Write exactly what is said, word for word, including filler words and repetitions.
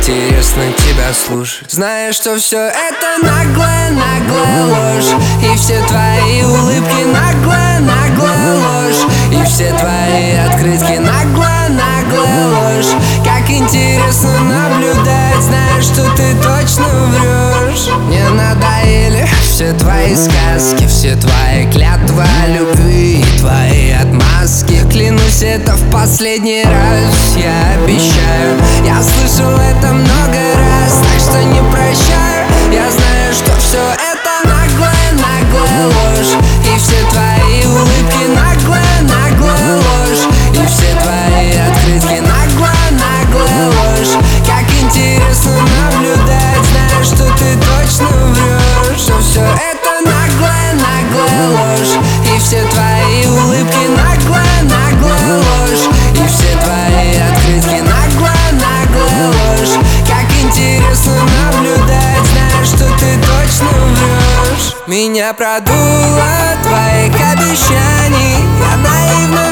интересно тебя слушать. Знаешь, что все это наглая, наглая ложь, и все твои улыбки наглая, наглая ложь, и все твои открытки наглая, наглая ложь. Как интересно наблюдать, знаешь, что ты точно врешь. Мне надоели все твои сказки, все твои клятвы любви и твои отмазки. Клянусь, это в последний раз, я обещаю. Я слышал это много раз, так что не прощаю. Я знаю, что все это наглая, наглая ложь, и все твои улыбки наглая, наглая ложь, и все твои открытки наглая, наглая ложь. Как интересно наблюдать, знаешь, что ты точно врешь. Что все это наглая, наглая ложь, и все твои улыбки наглая, наглая ложь, и все твои открытки наглая, наглая ложь. Как интересно наблюдать, знаешь, что ты точно врешь. Меня продуло твоих обещаний, я наивно